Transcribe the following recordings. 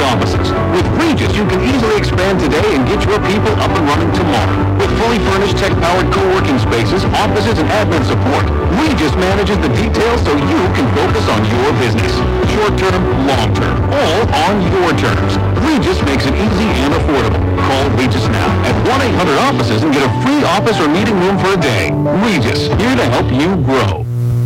offices. With Regis, you can easily expand today and get your people up and running tomorrow. With fully furnished tech-powered co-working spaces, offices, and admin support, Regis manages the details so you can focus on your business. Short-term, long-term, all on your terms. Regis makes it easy and affordable. Call Regis now at 1-800-OFFICES and get a free office or meeting room for a day. Regis, here to help you grow.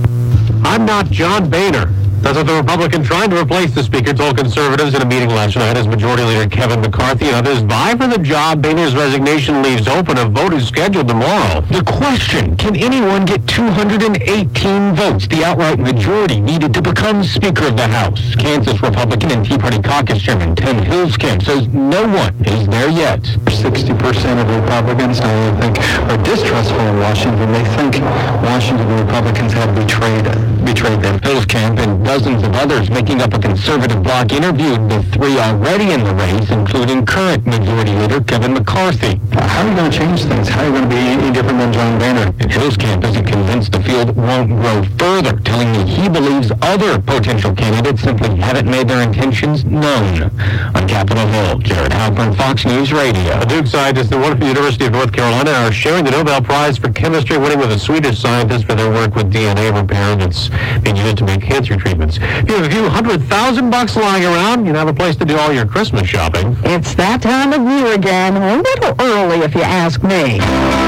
I'm not John Boehner. That's what the Republican trying to replace the Speaker told conservatives in a meeting last night as Majority Leader Kevin McCarthy and others vie for the job. Boehner's resignation leaves open. A vote is scheduled tomorrow. The question, can anyone get 218 votes, the outright majority needed to become Speaker of the House? Kansas Republican and Tea Party caucus chairman Tim Hilskamp says no one is there yet. 60% of Republicans, I think, are distrustful of Washington. They think Washington Republicans have betrayed them. Hilskamp and dozens of others making up a conservative bloc interviewed the three already in the race, including current Majority Leader Kevin McCarthy. How are you going to change things? How are you going to be any different than John Boehner? And Hilskamp isn't convinced the field won't grow further, telling me he believes other potential candidates simply haven't made their intentions known. On Capitol Hill, Jared Halpern, Fox News Radio. Duke scientists at the University of North Carolina are sharing the Nobel Prize for Chemistry, winning with a Swedish scientist for their work with DNA repair that's being used to make cancer treatments. If you have a few $100,000 lying around, you have a place to do all your Christmas shopping. It's that time of year again, a little early if you ask me.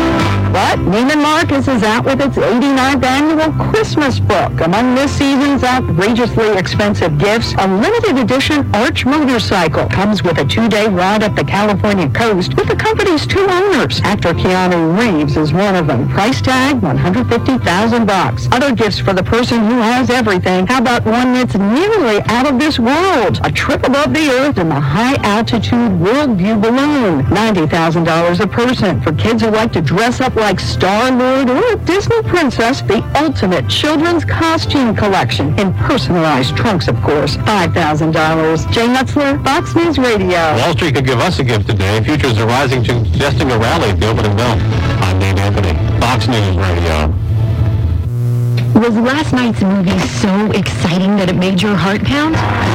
But Neiman Marcus is out with its 89th annual Christmas book. Among this season's outrageously expensive gifts, a limited edition Arch motorcycle comes with a 2-day ride up the California coast with the company's 2 owners. Actor Keanu Reeves is one of them. Price tag, $150,000. Other gifts for the person who has everything. How about one that's nearly out of this world? A trip above the earth in the high-altitude Worldview balloon. $90,000 a person. For kids who like to dress up like Star-Lord or a Disney princess, the ultimate children's costume collection in personalized trunks, of course. $5,000. Jay Nutzler, Fox News Radio. Wall Street could give us a gift today. Futures are rising, suggesting a rally at the opening bell. I'm Dave Anthony, Fox News Radio. Was last night's movie so exciting that it made your heart pound?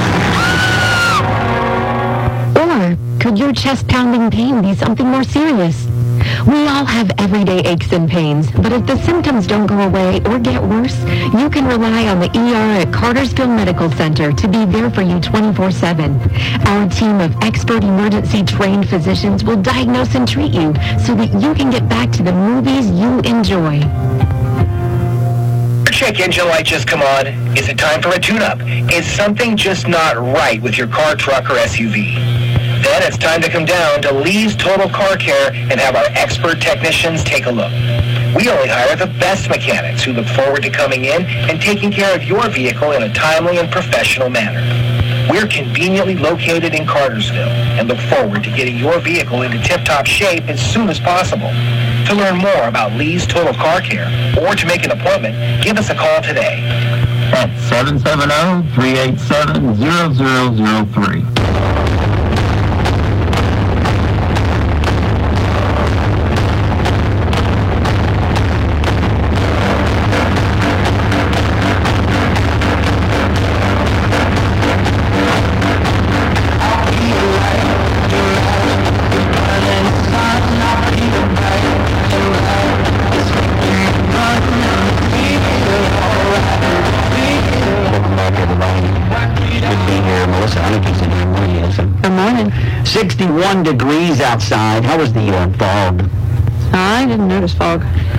Or could your chest-pounding pain be something more serious? We all have everyday aches and pains, but if the symptoms don't go away or get worse, you can rely on the ER at Cartersville Medical Center to be there for you 24/7. Our team of expert emergency-trained physicians will diagnose and treat you so that you can get back to the movies you enjoy. Check engine light just come on. Is it time for a tune-up? Is something just not right with your car, truck, or SUV? Then it's time to come down to Lee's Total Car Care and have our expert technicians take a look. We only hire the best mechanics who look forward to coming in and taking care of your vehicle in a timely and professional manner. We're conveniently located in Cartersville and look forward to getting your vehicle into tip-top shape as soon as possible. To learn more about Lee's Total Car Care or to make an appointment, give us a call today. That's 770-387-0003. Good morning. 61 degrees outside. How was the fog? I didn't notice fog.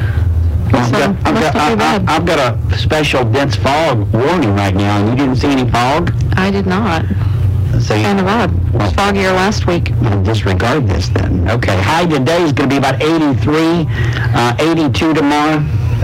I've got a special dense fog warning right now, and you didn't see any fog? I did not. So Kind of odd. It was foggier last week. Disregard this then. Okay. High today is going to be about 83, 82 tomorrow.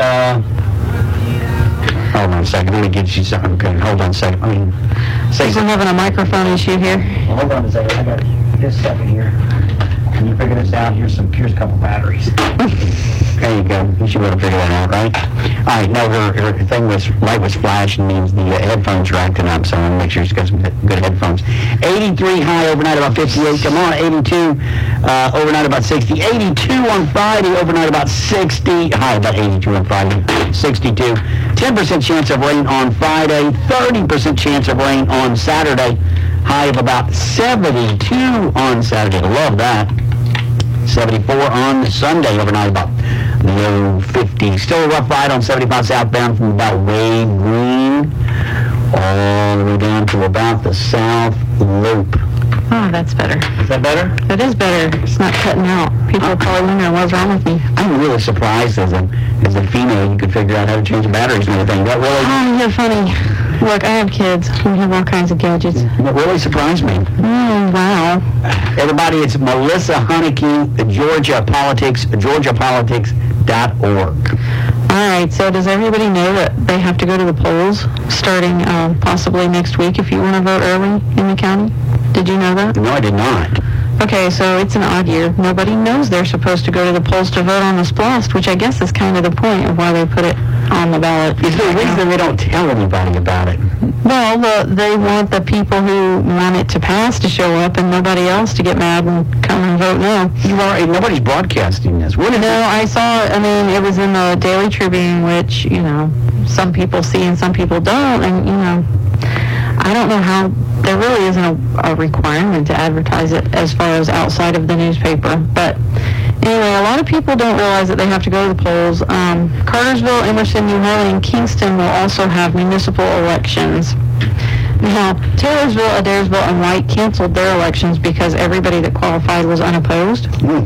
Hold on a second. Let me get you something. Okay, hold on a second. I'm having a microphone issue here. Well, hold on a second. I got this second here. Can you figure this out? Here's a couple batteries. There you go. You should be able to figure that out, right? All right. No, her light was flashing, means the headphones are acting up, so I want to make sure she's got some good headphones. 83 high overnight, about 58. Tomorrow, 82. Overnight, about 60. 82 on Friday. Overnight, about 60. High, about 82 on Friday. 62. 10% chance of rain on Friday. 30% chance of rain on Saturday. high of about 72 on Saturday. Love that. 74 on Sunday overnight, about low 50. Still a rough ride on 75 southbound from about Wade Green all the way down to about the South Loop. Oh, that's better. Is that better? That is better. It's not cutting out. People are probably wondering what's wrong with me. I'm really surprised as a female you could figure out how to change batteries and everything. That really... Oh, you're funny. Look, I have kids. We have all kinds of gadgets. That really surprised me. Wow. Everybody, it's Melissa Honeyke, georgiapolitics.org. All right, so does everybody know that they have to go to the polls starting possibly next week if you want to vote early in the county? Did you know that? No, I did not. Okay, so it's an odd year. Nobody knows they're supposed to go to the polls to vote on the SPLOST, which I guess is kind of the point of why they put it on the ballot. Is there a reason they don't tell anybody about it? Well, they want the people who want it to pass to show up and nobody else to get mad and come and vote no. Nobody's broadcasting this. No, I saw, it was in the Daily Tribune, which, some people see and some people don't, and, I don't know how, there really isn't a requirement to advertise it as far as outside of the newspaper, but anyway, a lot of people don't realize that they have to go to the polls. Cartersville, Emerson, New Harley, and Kingston will also have municipal elections. Now, Taylorsville, Adairsville, and White canceled their elections because everybody that qualified was unopposed.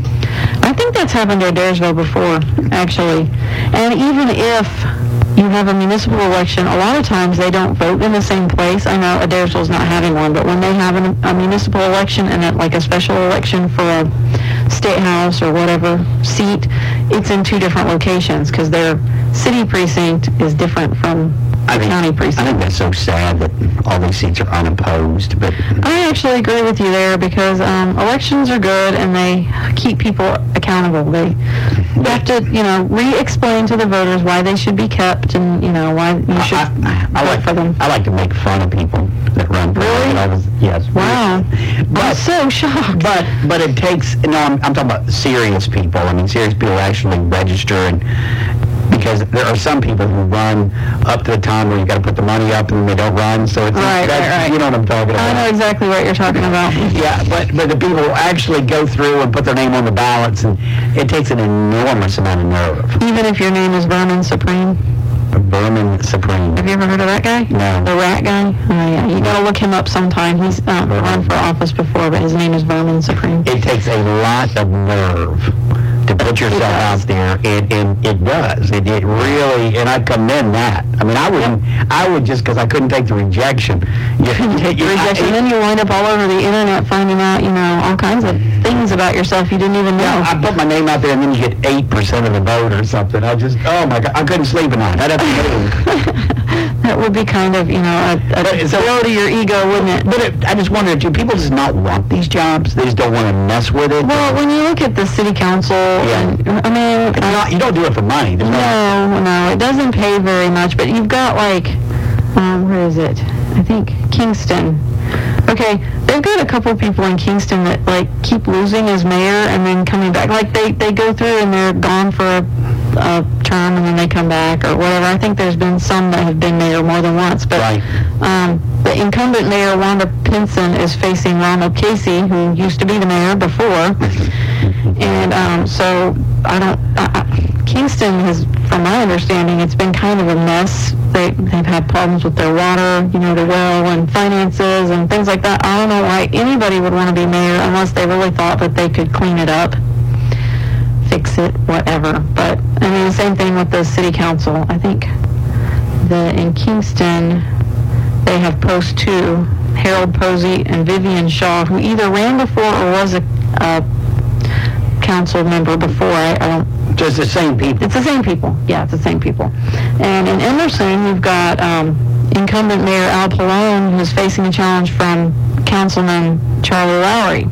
I think that's happened to Adairsville before, actually. And even if you have a municipal election, a lot of times they don't vote in the same place. I know Adairsville's not having one, but when they have a municipal election and like a special election for a state house or whatever seat, it's in two different locations because their city precinct is different from the county precinct. I think that's so sad that all these seats are unopposed. But I actually agree with you there because elections are good and they keep people accountable. They have to, re-explain to the voters why they should be kept and, why you should vote for them. I like to make fun of people that run for office. Yes. Wow. I'm so shocked. But it takes, I'm talking about serious people. Serious people actually register and because there are some people who run up to the time where you got to put the money up and they don't run. So it's right. You know what I'm talking about. I know exactly what you're talking about. Yeah, but the people who actually go through and put their name on the ballots, and it takes an enormous amount of nerve. Even if your name is Vermin Supreme. Vermin Supreme. Have you ever heard of that guy? No. The rat guy? Oh, yeah. You got to look him up sometime. He's run for office before, but his name is Vermin Supreme. It takes a lot of nerve to put yourself out there, and it does. It really, and I commend that. I would just because I couldn't take the rejection. And then you wind up all over the internet finding out, all kinds of things about yourself you didn't even know. Yeah, I put my name out there, and then you get 8% of the vote or something. Oh my God, I couldn't sleep at night. I'd have to move. That would be kind of, a blow to your ego, wouldn't it? But I just wonder, do people just not want these jobs? They just don't want to mess with it? Well, when you look at the city council, you don't do it for money. No, it doesn't pay very much, but you've got where is it? I think Kingston. Okay, they've got a couple people in Kingston that keep losing as mayor and then coming back. They go through and they're gone for a term and then they come back or whatever. I think there's been some that have been mayor more than once, but the incumbent mayor Wanda Pinson is facing Ronald Casey, who used to be the mayor before, and so Kingston has, from my understanding, it's been kind of a mess. They've had problems with their water, the well and finances and things like that. I don't know why anybody would want to be mayor unless they really thought that they could clean it up, fix it, whatever. But the same thing with the city council. I think in Kingston they have post 2, Harold Posey and Vivian Shaw, who either ran before or was a council member before. I don't. Just the same people. It's the same people. Yeah, it's the same people. And in Emerson, you've got incumbent Mayor Al Pallone, who's facing a challenge from Councilman Charlie Lowry.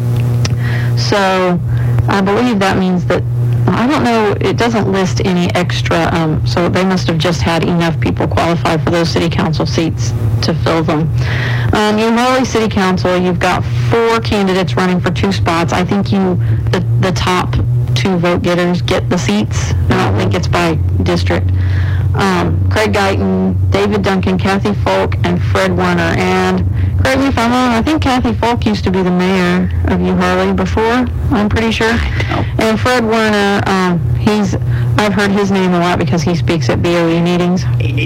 So I believe that means that, I don't know, it doesn't list any extra, so they must have just had enough people qualify for those city council seats to fill them. New Harley City Council, you've got 4 candidates running for 2 spots. I think the top 2 vote getters get the seats. I don't think it's by district. Craig Guyton, David Duncan, Kathy Folk, and Fred Werner. And correct me if I'm wrong, I think Kathy Folk used to be the mayor of Harley before, I'm pretty sure. And Fred Werner, I've heard his name a lot because he speaks at BOE meetings.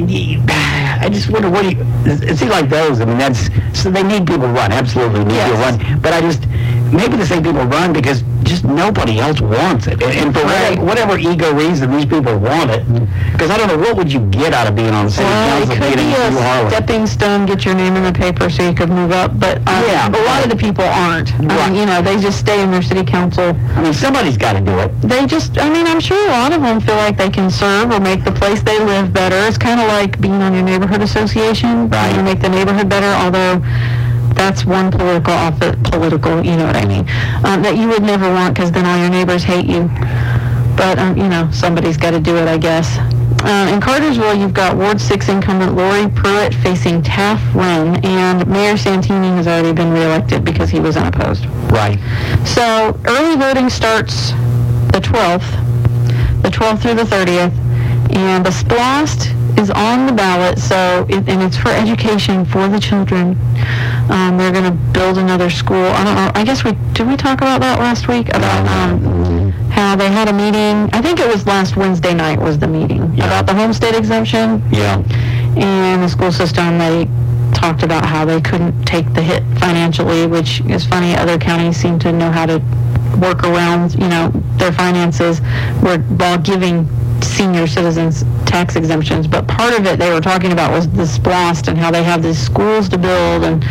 I just wonder it seems like those, I mean, so they need people to run, absolutely need to run. But maybe the same people run because just nobody else wants it. And for whatever ego reason, these people want it. Because I don't know, what would you get out of being on the city council? It could be a stepping stone, get your name in the paper so you could move up. But a lot of the people aren't. I mean, they just stay in their city council. I mean, somebody's got to do it. I'm sure a lot of them feel like they can serve or make the place they live better. It's kind of like being on your neighborhood association. Right. You make the neighborhood better, although that's one political, you know what I mean, that you would never want because then all your neighbors hate you. But, somebody's got to do it, I guess. In Cartersville, you've got Ward 6 incumbent Lori Pruitt facing Taff Wren, and Mayor Santini has already been reelected because he was unopposed. Right. So early voting starts the 12th through the 30th, and the SPLOST is on the ballot, and it's for education for the children. They're going to build another school. I don't know, I guess did we talk about that last week? About how they had a meeting, I think it was last Wednesday night was the meeting, about the homestead exemption. Yeah. And the school system, they talked about how they couldn't take the hit financially, which is funny. Other counties seem to know how to work around, their finances while giving senior citizens tax exemptions. But part of it they were talking about was the SPLOST and how they have these schools to build, and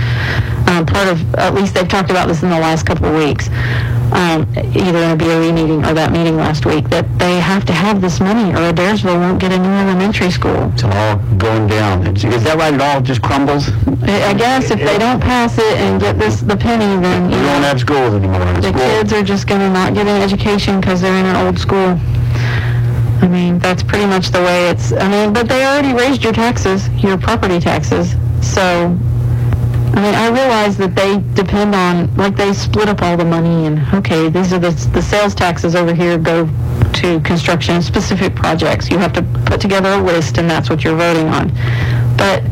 at least they've talked about this in the last couple of weeks, either in a BOE meeting or that meeting last week, that they have to have this money or Adairsville won't get a new elementary school. It's all going down. Is that right? It all just crumbles? I guess if they don't pass it and get the penny, then we don't have schools anymore. The kids are just going to not get an education because they're in an old school. I mean, that's pretty much the way but they already raised your taxes, your property taxes. So, I realize that they depend on, they split up all the money and, okay, these are the sales taxes over here go to construction specific projects. You have to put together a list and that's what you're voting on. But,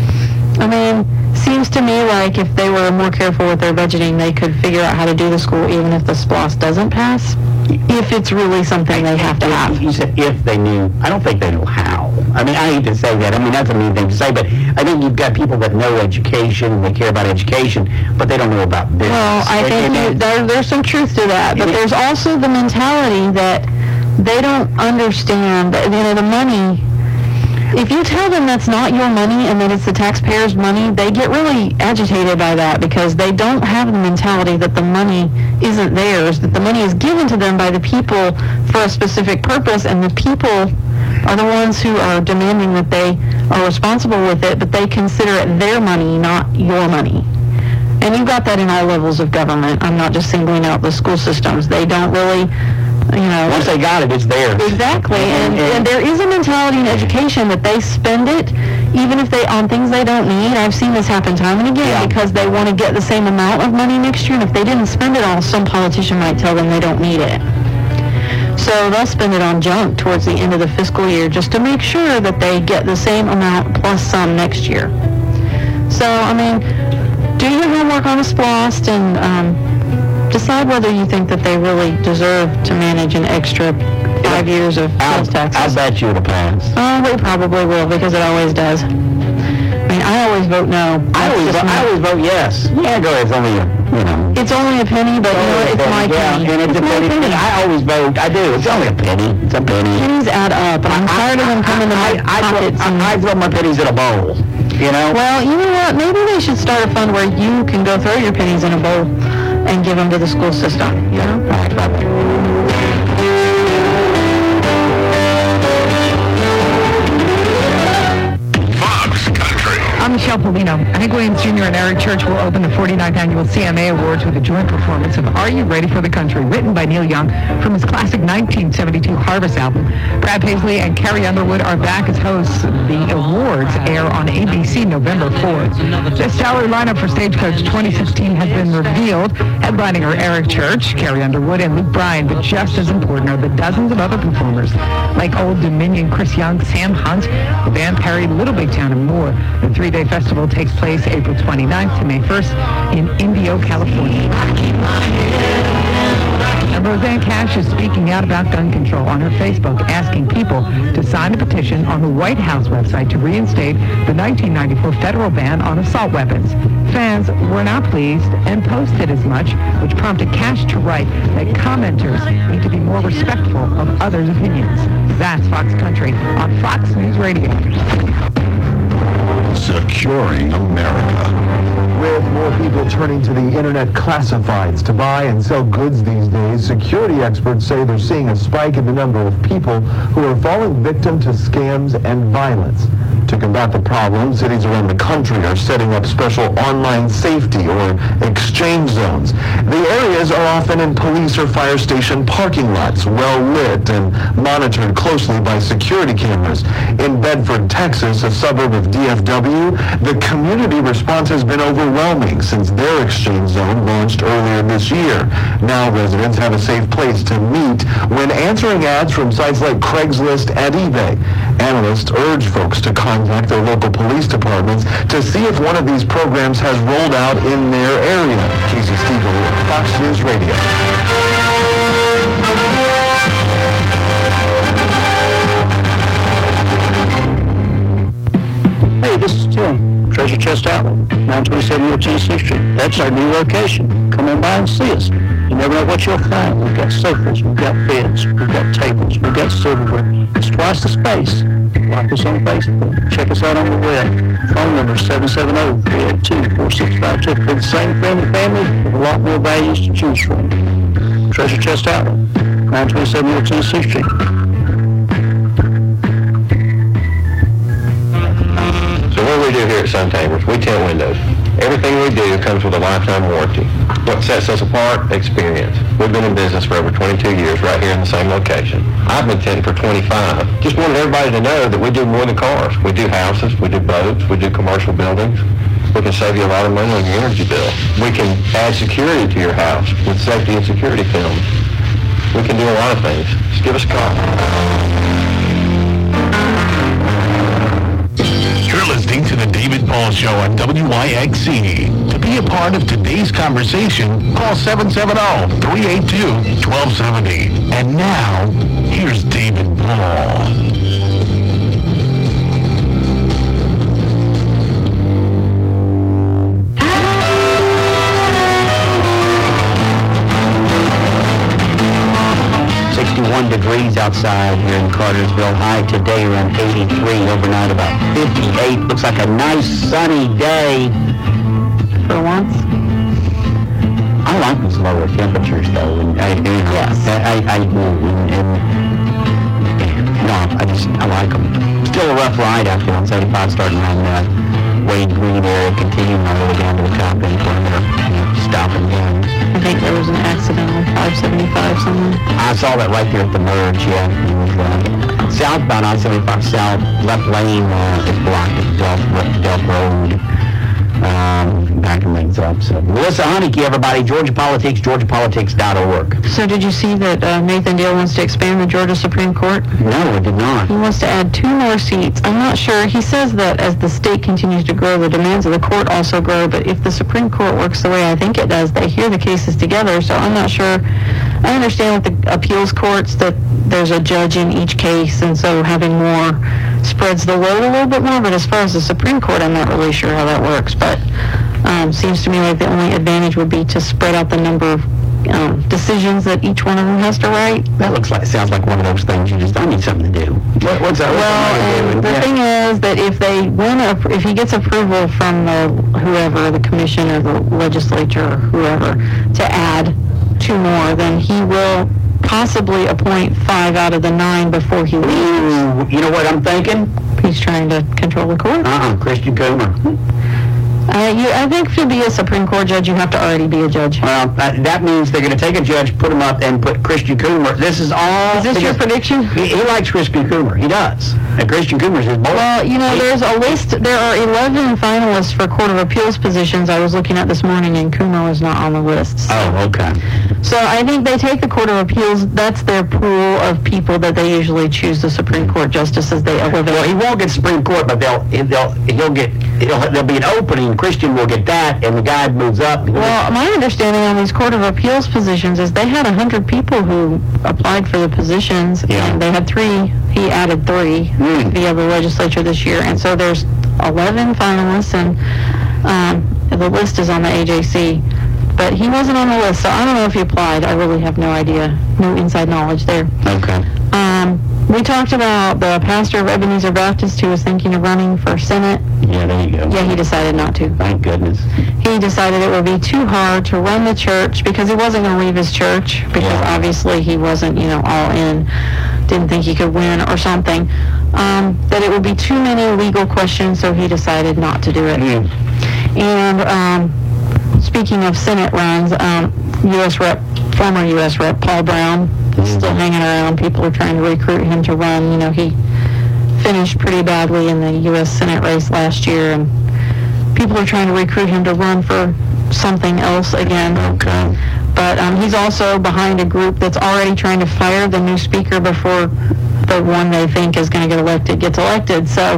seems to me like if they were more careful with their budgeting, they could figure out how to do the school even if the SPLOST doesn't pass, if it's really something they have to have. You said if they knew. I don't think they know how. I hate to say that. That's a mean thing to say, but I think you've got people that know education and they care about education, but they don't know about business. Well, I think there's some truth to that, but there's also the mentality that they don't understand, the money. If you tell them that's not your money and that it's the taxpayers' money, they get really agitated by that because they don't have the mentality that the money isn't theirs, that the money is given to them by the people for a specific purpose, and the people are the ones who are demanding that they are responsible with it, but they consider it their money, not your money. And you've got that in all levels of government. I'm not just singling out the school systems. They don't really... Once they got it, it's theirs. Exactly, and there is a mentality in education that they spend it, even if on things they don't need. I've seen this happen time and again because they want to get the same amount of money next year, and if they didn't spend it all, some politician might tell them they don't need it. So they'll spend it on junk towards the end of the fiscal year just to make sure that they get the same amount plus some next year. So, do your homework on the SPLOST and decide whether you think that they really deserve to manage an extra 5 years of sales taxes. I bet you it'll pass. Oh, they probably will because it always does. I always vote no. I always vote yes. Yeah, go ahead. It's only It's only a penny, but it's my penny. And it's a penny. I always vote. I do. It's only a penny. It's a penny. Pennies add up, and I'm tired of them coming to my pockets. I throw my pennies in a bowl. Well, you know what? Maybe they should start a fund where you can go throw your pennies in a bowl and give them to the school system, Fox Country. I'm Michelle Polino. Hank Williams Jr. and Eric Church will open the 49th annual CMA Awards with a joint performance of Are You Ready for the Country, written by Neil Young from his classic 1972 Harvest album. Brad Paisley and Carrie Underwood are back as hosts. The awards air on ABC November 4th. The salary lineup for Stagecoach 2016 has been revealed. Headlining are Eric Church, Carrie Underwood, and Luke Bryan, but just as important are the dozens of other performers like Old Dominion, Chris Young, Sam Hunt, the band Perry, Little Big Town, and more. The three-day festival takes place April 29th to May 1st in Indio, California. And Roseanne Cash is speaking out about gun control on her Facebook, asking people to sign a petition on the White House website to reinstate the 1994 federal ban on assault weapons. Fans were not pleased and posted as much, which prompted Cash to write that commenters need to be more respectful of others' opinions. That's Fox Country on Fox News Radio. Securing America. With more people turning to the internet classifieds to buy and sell goods these days, security experts say they're seeing a spike in the number of people who are falling victim to scams and violence. To combat the problem, cities around the country are setting up special online safety or exchange zones. The areas are often in police or fire station parking lots, well lit and monitored closely by security cameras. In Bedford, Texas, a suburb of DFW, the community response has been overwhelming since their exchange zone launched earlier this year. Now residents have a safe place to meet when answering ads from sites like Craigslist and eBay. Analysts urge folks to contact their local police departments to see if one of these programs has rolled out in their area. Casey Stiegel, Fox News Radio. Hey, this is Tim, Treasure Chest Outlet, 927 North Tennessee Street. That's our new location. Come on by and see us. You never know what you'll find. We've got sofas, we've got beds, we've got tables, we've got silverware. It's twice the space. Like us on Facebook. Check us out on the web. Phone number 770-382-4652. For the same friendly family with a lot more values to choose from. Treasure Chest Outlet, 927 North Tennessee Street. So what do we do here at Sun Tables? We tint windows. Everything we do comes with a lifetime warranty. What sets us apart? Experience. We've been in business for over 22 years right here in the same location. I've been tinting for 25. Just wanted everybody to know that we do more than cars. We do houses, we do boats, we do commercial buildings. We can save you a lot of money on your energy bill. We can add security to your house with safety and security films. We can do a lot of things. Just give us a call. You're listening to The David Paul Show on WYXC. To be a part of today's conversation, call 770-382-1270. And now, here's David Paul. Degrees outside here in Cartersville. High today around 83, overnight about 58. Looks like a nice sunny day. For once? I like these lower temperatures though. And I like them. Still a rough ride after 175 starting around Wade Green area, continuing all the way down to the top end perimeter, stopping down. I think there was an accident on 575 somewhere. I saw that right there at the merge, yeah. Southbound on 75 South, left lane is blocked at Delp Road. Backing things up. So, Melissa Honeyke, everybody, Georgia Politics, georgiapolitics.org. So did you see that Nathan Deal wants to expand the Georgia Supreme Court? No, I did not. He wants to add 2 more seats. I'm not sure. He says that as the state continues to grow, the demands of the court also grow, but if the Supreme Court works the way I think it does, they hear the cases together, so I'm not sure. I understand with the appeals courts that there's a judge in each case, and so having more spreads the load a little bit more, but as far as the Supreme Court, I'm not really sure how that works, but seems to me like the only advantage would be to spread out the number of decisions that each one of them has to write. That sounds like one of those things you just don't need something to do. What's that? Well, the thing is that if they if he gets approval from the commission or the legislature or whoever to add 2 more, then he will possibly appoint 5 out of the 9 before he leaves. Ooh, you know what I'm thinking? He's trying to control the court. Christian Coomer. I think to be a Supreme Court judge, you have to already be a judge. Well, that means they're going to take a judge, put him up, and put Christian Coomer. This is all... Is this your prediction? He likes Christian Coomer. He does. And Christian Coomer's his boy. Well, you know, there's a list. There are 11 finalists for Court of Appeals positions I was looking at this morning, and Coomer was not on the list. So. Oh, okay. So I think they take the Court of Appeals. That's their pool of people that they usually choose the Supreme Court justices they elevate. Well, he won't get Supreme Court, but there'll be an opening. Christian will get that, and the guy moves up. Well, my understanding on these Court of Appeals positions is they had 100 people who applied for the positions, and they had 3. He added 3 via the legislature this year, and so there's 11 finalists, and the list is on the AJC. But he wasn't on the list, so I don't know if he applied. I really have no idea, no inside knowledge there. Okay. We talked about the pastor of Ebenezer Baptist who was thinking of running for Senate. Yeah, there you go. Yeah, he decided not to. Thank goodness. He decided it would be too hard to run the church because he wasn't going to leave his church because obviously he wasn't, all in, didn't think he could win or something. That it would be too many legal questions, so he decided not to do it. And speaking of Senate runs, former U.S. Rep Paul Brown is still hanging around. People are trying to recruit him to run. He finished pretty badly in the U.S. Senate race last year, and people are trying to recruit him to run for something else again. Okay. But he's also behind a group that's already trying to fire the new speaker before the one they think is going to get elected gets elected. So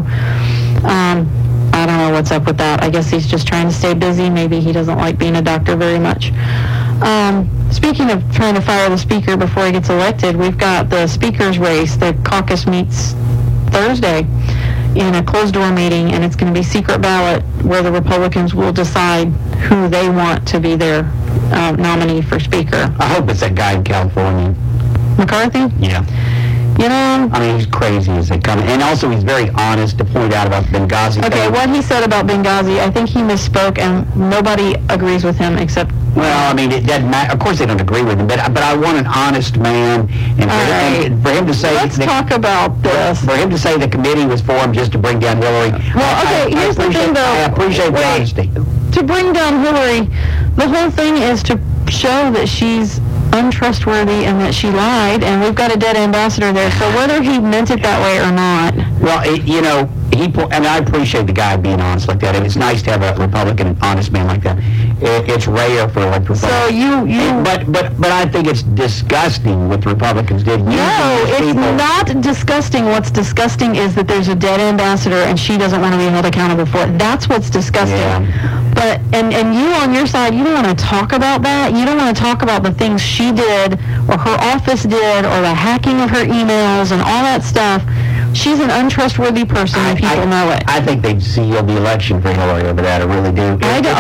I don't know what's up with that. I guess he's just trying to stay busy. Maybe he doesn't like being a doctor very much. Speaking of trying to fire the speaker before he gets elected, we've got the speaker's race. The caucus meets Thursday in a closed-door meeting, and it's going to be secret ballot where the Republicans will decide who they want to be their nominee for speaker. I hope it's that guy in California. McCarthy? Yeah. I mean, he's crazy as they come. And also, he's very honest to point out about Benghazi. Okay, what he said about Benghazi, I think he misspoke, and nobody agrees with him except... Well, I mean, it doesn't matter. Of course they don't agree with him, but I want an honest man. And for him to say... Let's talk about this. For him to say the committee was formed just to bring down Hillary... Well, okay, here's the thing, though. I appreciate the honesty. To bring down Hillary, the whole thing is to show that she's untrustworthy and that she lied, and we've got a dead ambassador there. So whether he meant it that way or not... Well, and I appreciate the guy being honest like that, and it's nice to have a Republican honest man like that. It's rare for Republicans. So But I think it's disgusting what the Republicans did. No, it's not disgusting. What's disgusting is that there's a dead ambassador and she doesn't want to be held accountable for it. That's what's disgusting. Yeah. But, and you on your side, you don't want to talk about that. You don't want to talk about the things she did or her office did or the hacking of her emails and all that stuff. She's an untrustworthy person, and people know it. I think they'd seal the election for Hillary over that. I really do.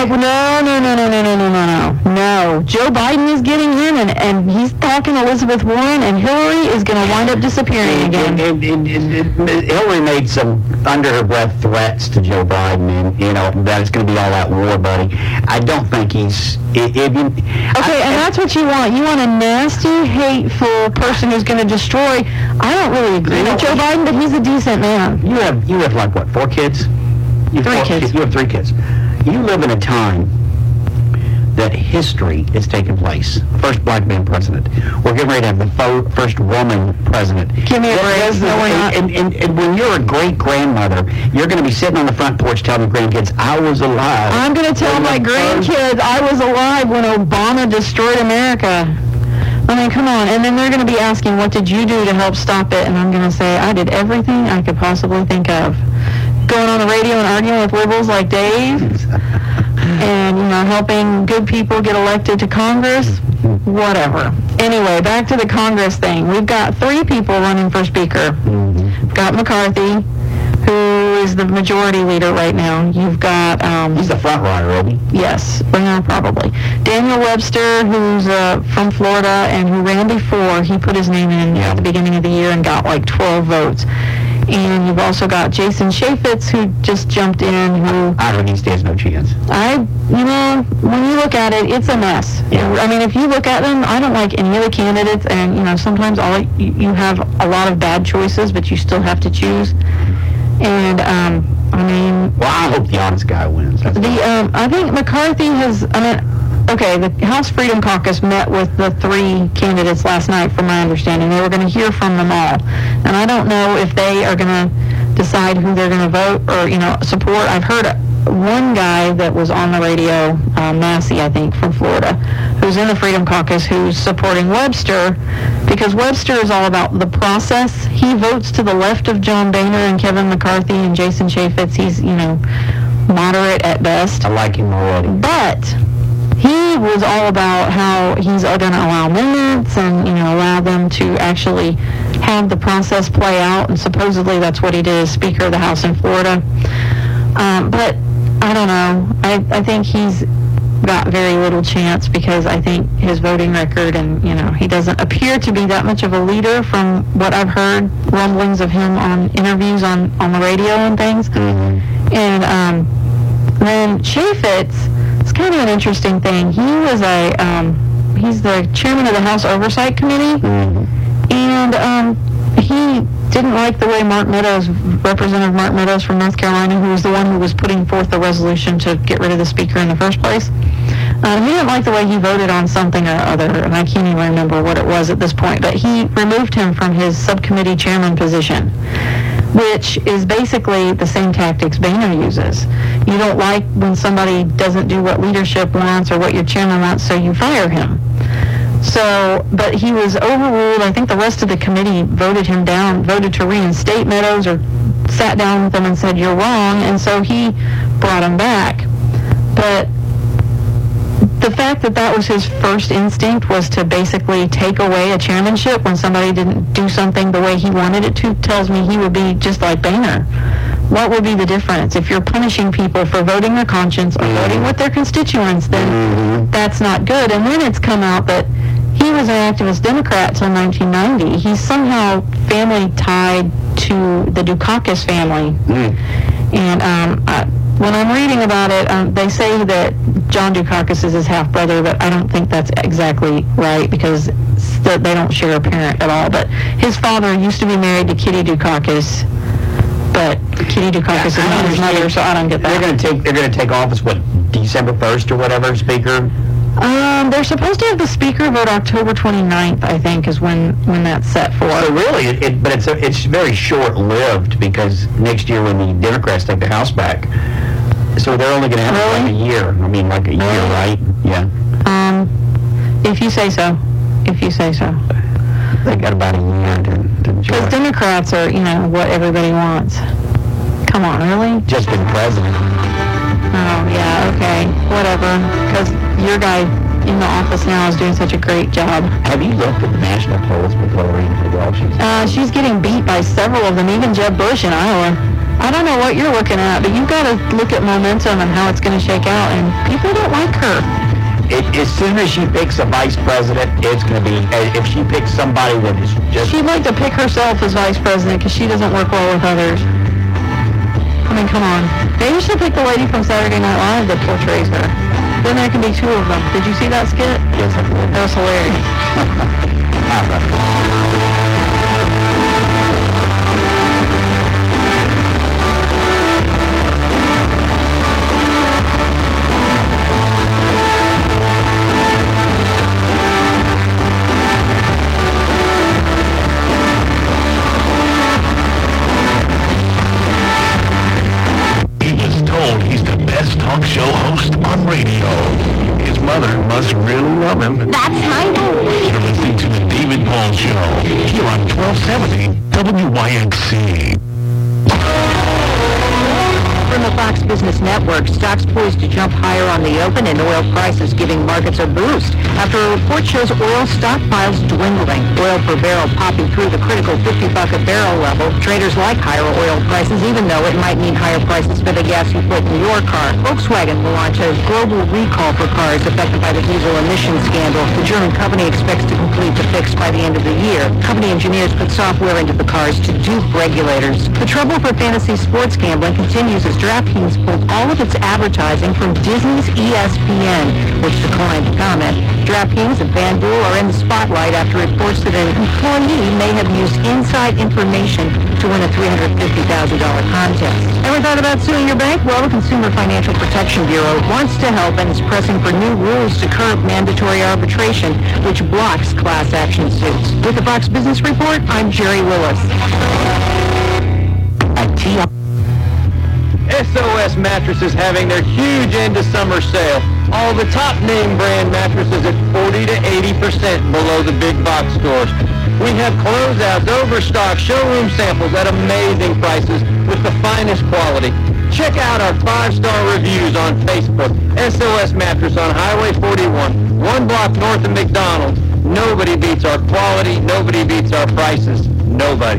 No. Joe Biden is getting in, and he's talking Elizabeth Warren, and Hillary is going to wind up disappearing again. Hillary made some under-her-breath threats to Joe Biden, and, that it's going to be all that war, buddy. I don't think he's... and that's what you want. You want a nasty, hateful person who's going to destroy... I don't really agree with Joe Biden, but he's a decent man. You have like, what, 4 kids? Three kids. You have 3 kids. You live in a time that history is taking place. First black man president. We're getting ready to have the first woman president. Give me a break. No, we're not. And when you're a great-grandmother, you're going to be sitting on the front porch telling your grandkids, I was alive. I'm going to tell my grandkids I was alive when Obama destroyed America. I mean, come on. And then they're going to be asking, what did you do to help stop it? And I'm going to say, I did everything I could possibly think of. Going on the radio and arguing with liberals like Dave. And, helping good people get elected to Congress. Whatever. Anyway, back to the Congress thing. We've got 3 people running for speaker. We've got McCarthy, who is the majority leader right now. You've got... he's the front runner, isn't he? Yes, probably. Daniel Webster, who's from Florida and who ran before. He put his name in at the beginning of the year and got like 12 votes. And you've also got Jason Chaffetz, who just jumped in, who... I heard he stands no chance. when you look at it, it's a mess. Yeah. I mean, if you look at them, I don't like any of the candidates, and, sometimes you have a lot of bad choices, but you still have to choose. And, Well, I hope the honest guy wins. I think McCarthy the House Freedom Caucus met with the 3 candidates last night, from my understanding. They were going to hear from them all. And I don't know if they are going to decide who they're going to vote or, support. I've heard one guy that was on the radio, Massey, I think, from Florida, who's in the Freedom Caucus, who's supporting Webster, because Webster is all about the process. He votes to the left of John Boehner and Kevin McCarthy and Jason Chaffetz. He's, moderate at best. I like him already. But he was all about how he's going to allow amendments and, allow them to actually have the process play out, and supposedly that's what he did as Speaker of the House in Florida. But I don't know. I think he's got very little chance, because I think his voting record and, he doesn't appear to be that much of a leader from what I've heard, rumblings of him on interviews on the radio and things. Mm-hmm. And then Chaffetz, it's kind of an interesting thing. He was he's the chairman of the House Oversight Committee, and he didn't like the way Representative Mark Meadows from North Carolina, who was the one who was putting forth the resolution to get rid of the Speaker in the first place. He didn't like the way he voted on something or other, and I can't even remember what it was at this point, but he removed him from his subcommittee chairman position, which is basically the same tactics Boehner uses. You don't like when somebody doesn't do what leadership wants or what your chairman wants, so you fire him. So, but he was overruled. I think the rest of the committee voted to reinstate Meadows, or sat down with him and said, you're wrong, and so he brought him back. But the fact that was his first instinct, was to basically take away a chairmanship when somebody didn't do something the way he wanted it to, tells me he would be just like Boehner. What would be the difference? If you're punishing people for voting their conscience or voting with their constituents, then that's not good. And then it's come out that he was an activist Democrat till 1990. He's somehow family tied to the Dukakis family. And when I'm reading about it, they say that John Dukakis is his half-brother, but I don't think that's exactly right, because they don't share a parent at all. But his father used to be married to Kitty Dukakis, but Kitty Dukakis is not his mother, so I don't get that. They're going to take office, December 1st or whatever, Speaker? They're supposed to have the Speaker vote October 29th, I think, is when that's set for. So really, it's very short-lived, because next year when the Democrats take the House back, so they're only going to have like a year. I mean, like a year, right? Yeah. If you say so. They got about a year to enjoy. Because Democrats are, what everybody wants. Come on, really? Just been president. Oh, yeah, okay. Whatever. Because your guy in the office now is doing such a great job. Have you looked at the national polls with Hillary as well? She's getting beat by several of them, even Jeb Bush in Iowa. I don't know what you're looking at, but you've got to look at momentum and how it's going to shake out, and people don't like her. As soon as she picks a vice president, it's going to be, if she picks somebody that is just... She'd like to pick herself as vice president because she doesn't work well with others. I mean, come on. Maybe she'll pick the lady from Saturday Night Live that portrays her. Then there can be 2 of them. Did you see that skit? Yes, I did. That was hilarious. Talk show host on radio. His mother must really love him. That's my name. You're listening to the David Paul Show here on 1270 WYXC. From the Fox Business Network, stocks poised to jump higher on the open and oil prices giving markets a boost after a report shows oil stockpiles dwindling. Oil per barrel popping through the critical $50 a barrel level. Traders like higher oil prices, even though it might mean higher prices for the gas you put in your car. Volkswagen will launch a global recall for cars affected by the diesel emission scandal. The German company expects to complete the fix by the end of the year. Company engineers put software into the cars to dupe regulators. The trouble for fantasy sports gambling continues as draft DraftKings pulled all of its advertising from Disney's ESPN, which declined to comment. DraftKings and FanDuel are in the spotlight after reports that an employee may have used inside information to win a $350,000 contest. Ever thought about suing your bank? Well, the Consumer Financial Protection Bureau wants to help and is pressing for new rules to curb mandatory arbitration, which blocks class action suits. With the Fox Business Report, I'm Jerry Willis. SOS Mattresses having their huge end of summer sale. All the top name brand mattresses at 40 to 80% below the big box stores. We have closeouts, overstock, showroom samples at amazing prices with the finest quality. Check out our 5-star reviews on Facebook. SOS Mattress on Highway 41, 1 block north of McDonald's. Nobody beats our quality. Nobody beats our prices. Nobody.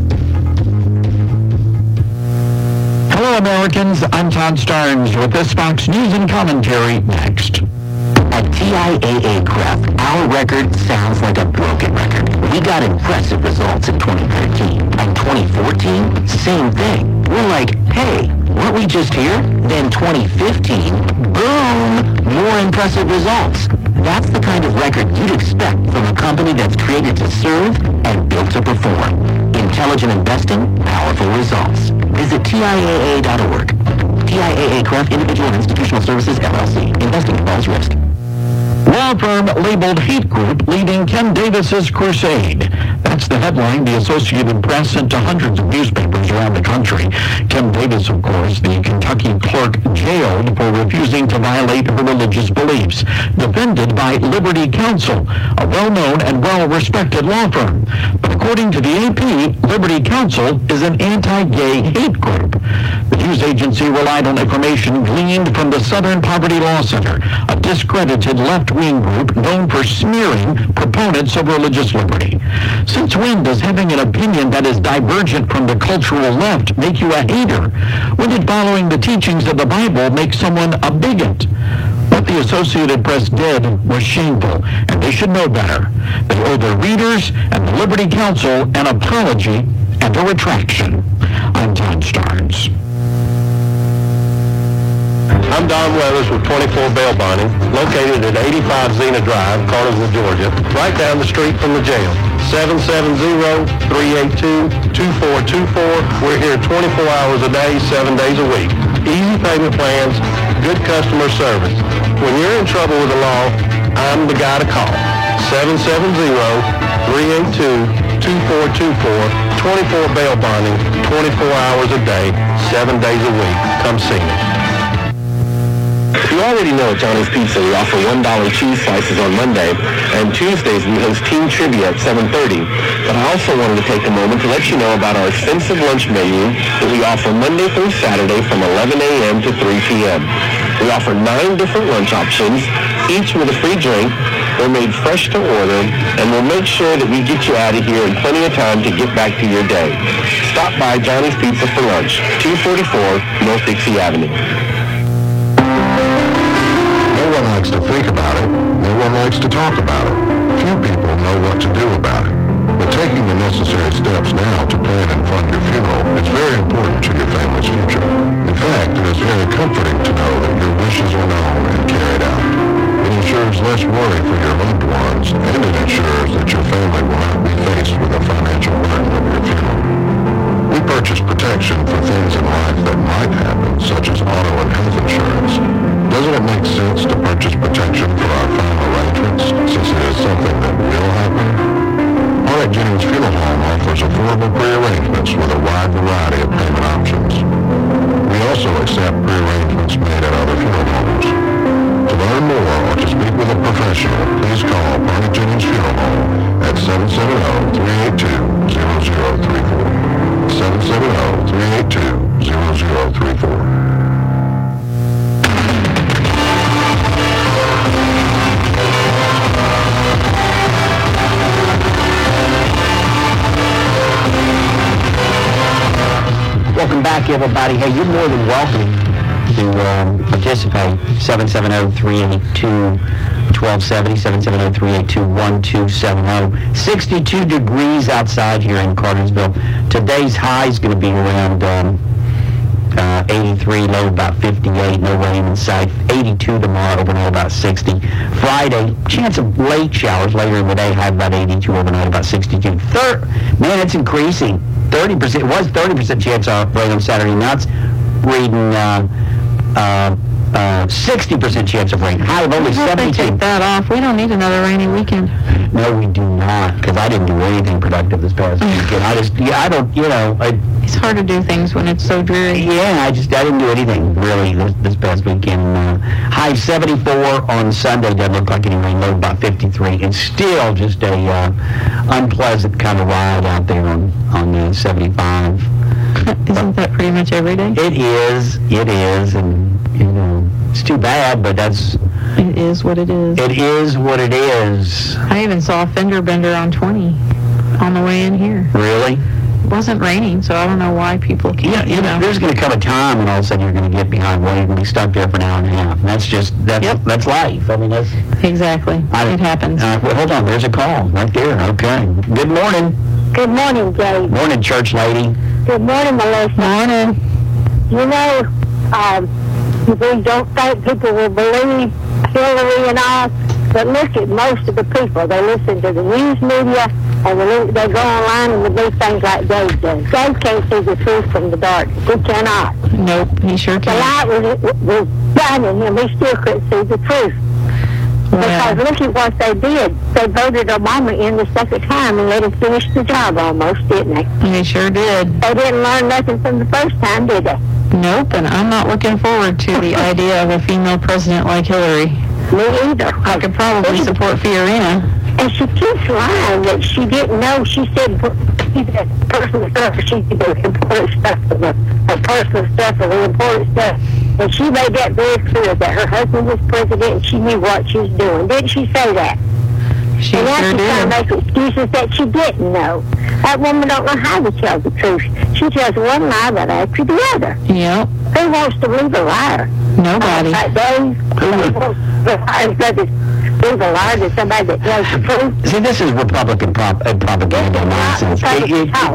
Hello, Americans. I'm Todd Starnes with this Fox News and Commentary next. At TIAA-CREF, our record sounds like a broken record. We got impressive results in 2013. And 2014, same thing. We're like, hey, weren't we just here? Then 2015, boom, more impressive results. That's the kind of record you'd expect from a company that's created to serve and built to perform. Intelligent investing, powerful results. Visit TIAA.org. TIAA-CREF Individual and Institutional Services, LLC. Investing involves risk. Law firm labeled hate group leading Ken Davis's crusade. That's the headline the Associated Press sent to hundreds of newspapers around the country. Ken Davis, of course, the Kentucky clerk jailed for refusing to violate her religious beliefs, defended by Liberty Counsel, a well-known and well-respected law firm. But according to the AP, Liberty Counsel is an anti-gay hate group. The news agency relied on information gleaned from the Southern Poverty Law Center, a discredited left-wing group known for smearing proponents of religious liberty. Since when does having an opinion that is divergent from the cultural left make you a hater? When did following the teachings of the Bible make someone a bigot? What the Associated Press did was shameful, and they should know better. They owe their readers and the Liberty Counsel an apology and a retraction. I'm Todd Starnes. I'm Don Weathers with 24 Bail Bonding, located at 85 Xena Drive, Cartersville, Georgia, right down the street from the jail. 770-382-2424. We're here 24 hours a day, 7 days a week. Easy payment plans, good customer service. When you're in trouble with the law, I'm the guy to call. 770-382-2424. 24 Bail Bonding, 24 hours a day, 7 days a week. Come see me. You already know at Johnny's Pizza we offer $1 cheese slices on Monday, and Tuesdays we host Team Trivia at 7:30. But I also wanted to take a moment to let you know about our extensive lunch menu that we offer Monday through Saturday from 11 a.m. to 3 p.m. We offer 9 different lunch options, each with a free drink. They're made fresh to order, and we'll make sure that we get you out of here in plenty of time to get back to your day. Stop by Johnny's Pizza for lunch, 244 North Dixie Avenue. No one likes to think about it. No one likes to talk about it. Few people know what to do about it. But taking the necessary steps now to plan and fund your funeral is very important to your family's future. In fact, it is very comforting to know that your wishes are known and carried out. It ensures less worry for your loved ones, and it ensures that your family will not be faced with a financial burden of your funeral. We purchase protection for things in life that might happen, such as auto and health insurance. Doesn't it make sense to purchase protection for our final arrangements, since it is something that will happen? Arnett Jennings Funeral Home offers affordable pre-arrangements with a wide variety of payment options. We also accept pre-arrangements made at other funeral homes. To learn more or to speak with a professional, please call Arnett Jennings Funeral Home at 770-382-0034. 770-382-0034. Welcome back, everybody. Hey, you're more than welcome to participate. 770-382-1270, 770-382-1270. 62 degrees outside here in Cartersville. Today's high is going to be around 83, low about 58, no rain in sight. 82 tomorrow, overnight about 60. Friday, chance of late showers later in the day, high about 82, overnight about 62. Man, it's increasing. 30%, it was 30% chance of rain on Saturday. Now it's reading 60% chance of rain. High of only 72. Take that off. We don't need another rainy weekend. No, we do not, because I didn't do anything productive this past weekend. It's hard to do things when it's so dreary. Yeah, I didn't do anything really this past weekend. High 74 on Sunday, doesn't look like any rain, low about 53. And still just a unpleasant kind of ride out there on 75. Isn't that pretty much every day? It is, and it's too bad, but it is what it is. It is what it is. I even saw a fender bender on 20 on the way in here. Really? It wasn't raining, so I don't know why people can't. There's going to come a time when all of a sudden you're going to get behind one and be stuck there for an hour and a half. And that's life. I mean, that's exactly. It happens. Well, hold on. There's a call right there. Okay. Good morning. Good morning, Jay. Morning, church lady. Good morning, Melissa. Morning. You don't think people will believe Hillary and all, but look at most of the people. They listen to the news media, and they go online and they do things like Dave does. Dave can't see the truth from the darkness. He cannot. Nope, he sure can't. The light was blinding him. He still couldn't see the truth. Because look at what they did. They voted Obama in the second time and let him finish the job almost, didn't they? They sure did. They didn't learn nothing from the first time, did they? Nope, and I'm not looking forward to the idea of a female president like Hillary. Me either. I could probably support Fiorina. And she keeps lying that she didn't know. She said personal stuff, she did the important stuff, her personal stuff, and the important stuff. And she made that very clear that her husband was president and she knew what she was doing. Didn't she say that? She and now sure she's trying to make excuses that she didn't know. That woman don't know how to tell the truth. She tells one lie right after the other. Yep. Who wants to believe a liar? Nobody. Dave? Believe a liar to somebody that tells the truth? See, this is Republican propaganda nonsense. I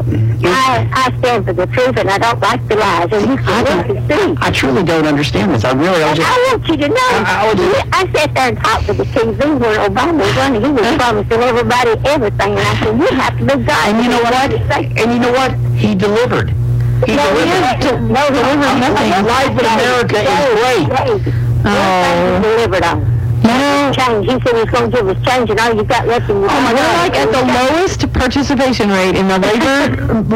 stand for the truth, and I don't like the lies. And you can look and see. I truly don't understand this. I want you to know. I sat there and talked to the TV when Obama was running. He was promising everybody everything, and I said, you have to be God. And you know what? He delivered. He delivered nothing. Life in America is great. He delivered on. Change. He said he's going to give us change, and all you got left in your we're like at the lowest participation rate in the labor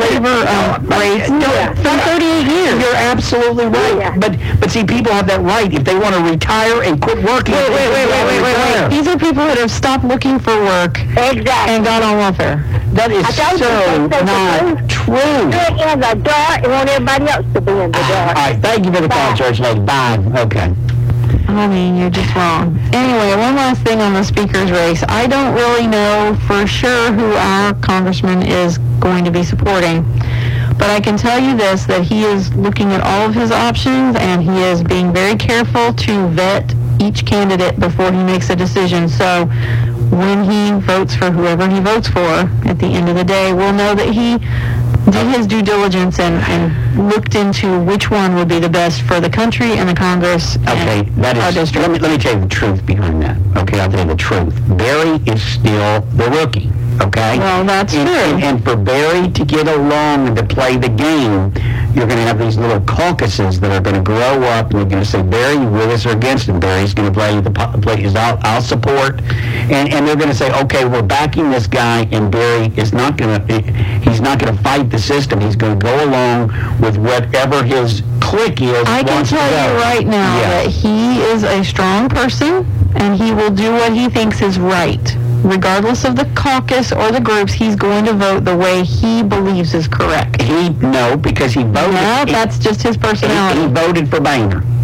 rates for 38 years. You're absolutely right. Yeah. But see, people have that right if they want to retire and quit working. Wait. These are people that have stopped looking for work and got on welfare. That is so not true. Good in the dark and want everybody else to be in the dark. All right, thank you for the call, church lady. Bye. Okay. I mean, you're just wrong. Anyway, one last thing on the speaker's race. I don't really know for sure who our congressman is going to be supporting. But I can tell you this, that he is looking at all of his options, and he is being very careful to vet each candidate before he makes a decision. So when he votes for whoever he votes for, at the end of the day, we'll know that he did his due diligence and looked into which one would be the best for the country and the Congress. Okay, that is. Let me tell you the truth behind that. Okay, I'll tell you the truth. Barry is still the rookie. Okay. Well, that's true. And for Barry to get along and to play the game, you're going to have these little caucuses that are going to grow up, and they're going to say, Barry, you with us or against him? Barry's going to play I'll support, and they're going to say, okay, we're backing this guy, and Barry is not going to. He's not going to fight the system. He's going to go along with whatever his clique is. I can tell you right now that he is a strong person, and he will do what he thinks is right. Regardless of the caucus or the groups, he's going to vote the way he believes is correct. Because he voted. No, that's just his personality. He voted for Boehner. He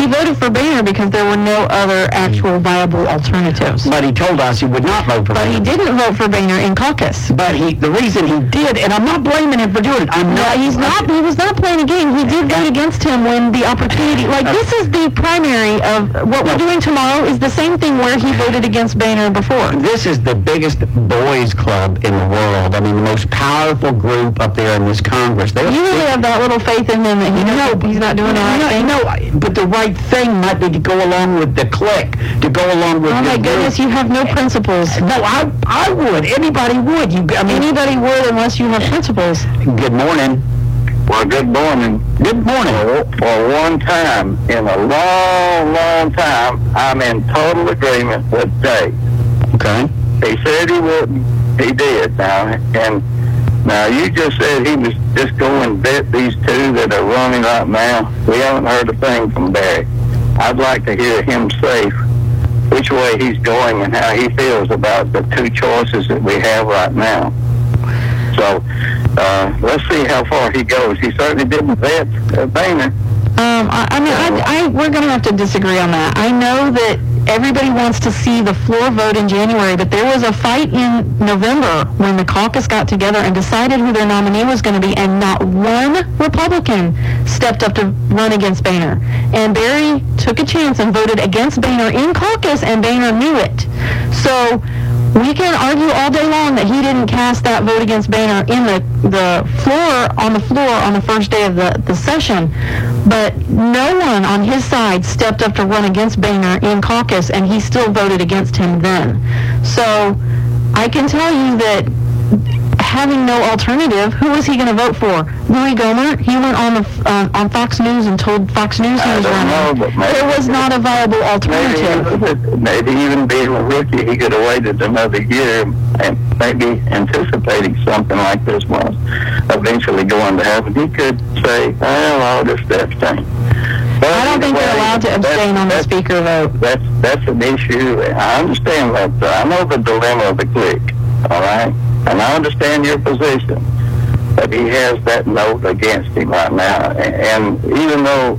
He voted for Boehner because there were no other actual viable alternatives. But he told us he would not vote for But Boehner. he didn't vote for Boehner in caucus. But the reason he did, and I'm not blaming him for doing it. He was not playing a game. He did vote against him when the opportunity, this is the primary of what we're doing tomorrow is the same thing where he voted against Boehner before. This is the biggest boys club in the world. I mean, the most powerful group up there in this Congress. You really have that little faith in him that he's not doing the right thing? No, but the right thing might be to go along with the clique, to go along with Oh my goodness, you have no principles. No, I would. Anybody would. Anybody would unless you have principles. Good morning. Well, good morning. Good morning. For one time in a long, long time, I'm in total agreement with Dave. Okay. He said he wouldn't. He did now. And now you just said he was just going to vet these two that are running right now. We haven't heard a thing from Barry. I'd like to hear him say which way he's going and how he feels about the two choices that we have right now. So let's see how far he goes. He certainly didn't vet Boehner. We're going to have to disagree on that. I know that everybody wants to see the floor vote in January, but there was a fight in November when the caucus got together and decided who their nominee was going to be, and not one Republican stepped up to run against Boehner. And Barry took a chance and voted against Boehner in caucus, and Boehner knew it. So we can argue all day long that he didn't cast that vote against Boehner in the floor on the first day of the session, but no one on his side stepped up to run against Boehner in caucus, and he still voted against him then. So I can tell you that having no alternative, who was he going to vote for? Louis Gohmert? He went on Fox News and told Fox News he was running. There was not a viable alternative. Maybe even being a rookie, he could have waited another year and maybe anticipating something like this was eventually going to happen. He could say, well, I'll just abstain. But I don't think they're allowed to abstain on the speaker vote. That's an issue. I understand that. I know the dilemma of the clique, all right? And I understand your position, but he has that note against him right now. And even though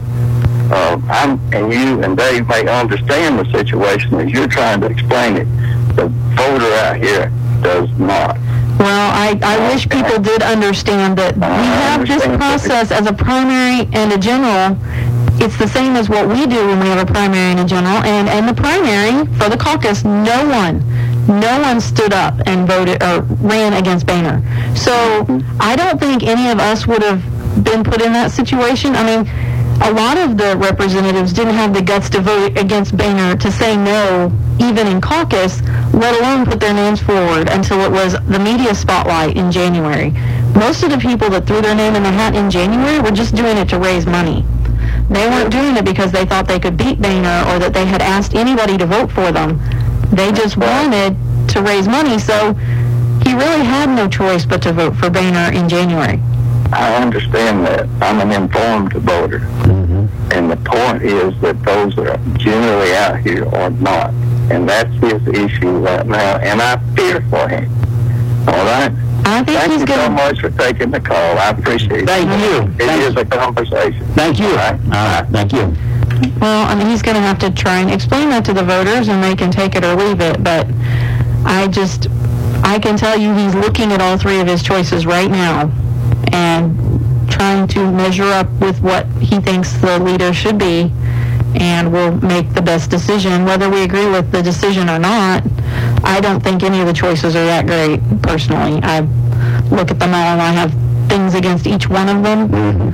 and you and Dave may understand the situation as you're trying to explain it, the voter out here does not. Well, I wish people did understand that we have this process as a primary and a general. It's the same as what we do when we have a primary and a general. And the primary, for the caucus, no one stood up and voted or ran against Boehner. So I don't think any of us would have been put in that situation. I mean, a lot of the representatives didn't have the guts to vote against Boehner, to say no, even in caucus, let alone put their names forward until it was the media spotlight in January. Most of the people that threw their name in the hat in January were just doing it to raise money. They weren't doing it because they thought they could beat Boehner or that they had asked anybody to vote for them. They just wanted to raise money, so he really had no choice but to vote for Boehner in January. I understand that. I'm an informed voter. Mm-hmm. And the point is that those that are generally out here are not. And that's his issue right now. And I fear for him. All right? Thank you so much for taking the call. I appreciate it. Thank you. It is a conversation. Thank you. All right. Thank you. Well, I mean, he's going to have to try and explain that to the voters, and they can take it or leave it. But I can tell you he's looking at all three of his choices right now and trying to measure up with what he thinks the leader should be, and will make the best decision. Whether we agree with the decision or not, I don't think any of the choices are that great, personally. I look at them all, and I have things against each one of them.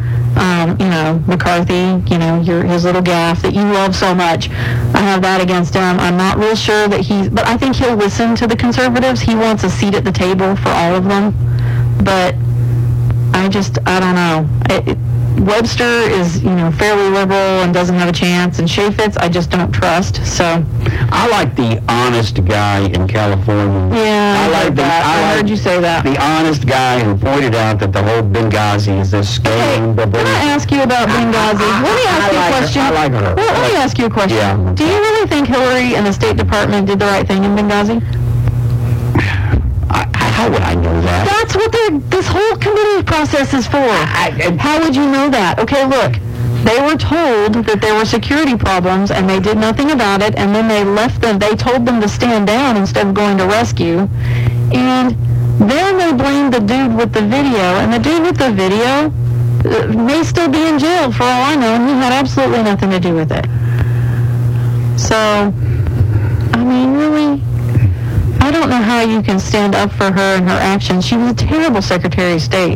McCarthy, his little gaffe that you love so much, I have that against him. I'm not real sure that but I think he'll listen to the conservatives. He wants a seat at the table for all of them. But I don't know. Webster is, fairly liberal and doesn't have a chance, and Chaffetz I just don't trust. So I like the honest guy in California. Yeah, I like that. I heard you say that. The honest guy who pointed out that the whole Benghazi is a scam. Can I ask you about Benghazi? Let me ask you a question. I like her. Well, let me ask you a question. Yeah. Do you really think Hillary and the State Department did the right thing in Benghazi? How would I know that? That's what this whole committee process is for. How would you know that? Okay, look, They were told that there were security problems, and they did nothing about it, and then they left them. They told them to stand down instead of going to rescue. And then they blamed the dude with the video, and the dude with the video may still be in jail for all I know, and he had absolutely nothing to do with it. So, I mean, really, I don't know how you can stand up for her and her actions. She was a terrible Secretary of State.